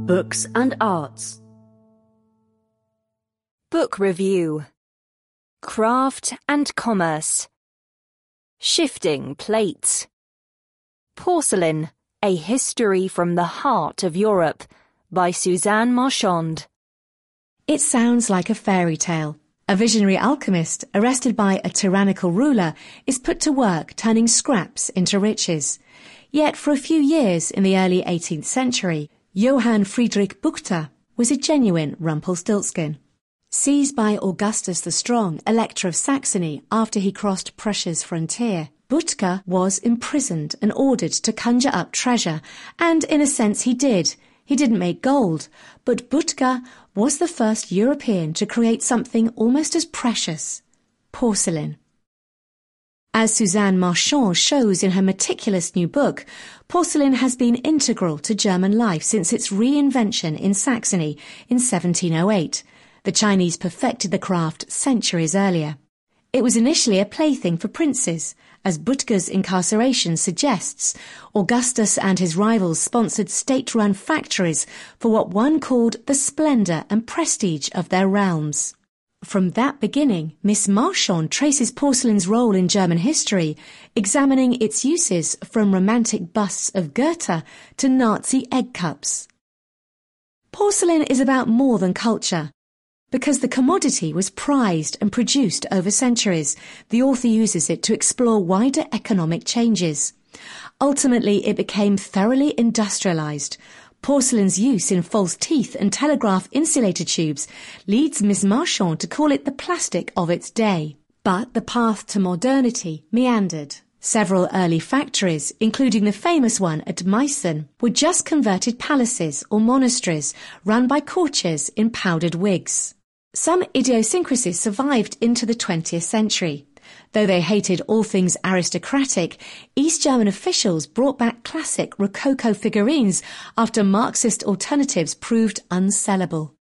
Books and Arts. Book Review. Craft and Commerce. Shifting Plates. Porcelain, A History from the Heart of Europe, by Suzanne Marchand. It sounds like a fairy tale. A visionary alchemist, arrested by a tyrannical ruler, is put to work turning scraps into riches. Yet for a few years in the early 18th century, Johann Friedrich Buchta was a genuine Rumpelstiltskin. Seized by Augustus the Strong, Elector of Saxony, after he crossed Prussia's frontier, Buchta was imprisoned and ordered to conjure up treasure, and in a sense he did. He didn't make gold, but Buchta was the first European to create something almost as precious: porcelain. As Suzanne Marchand shows in her meticulous new book, porcelain has been integral to German life since its reinvention in Saxony in 1708. The Chinese perfected the craft centuries earlier. It was initially a plaything for princes. As Buchta's incarceration suggests, Augustus and his rivals sponsored state-run factories for what one called the splendour and prestige of their realms. From that beginning, Miss Marchand traces porcelain's role in German history, examining its uses from romantic busts of Goethe to Nazi egg cups. Porcelain is about more than culture. Because the commodity was prized and produced over centuries, the author uses it to explore wider economic changes. Ultimately, it became thoroughly industrialized. Porcelain's use in false teeth and telegraph insulator tubes leads Miss Marchand to call it the plastic of its day. But the path to modernity meandered. Several early factories, including the famous one at Meissen, were just converted palaces or monasteries run by courtiers in powdered wigs. Some idiosyncrasies survived into the 20th century. Though they hated all things aristocratic, East German officials brought back classic Rococo figurines after Marxist alternatives proved unsellable.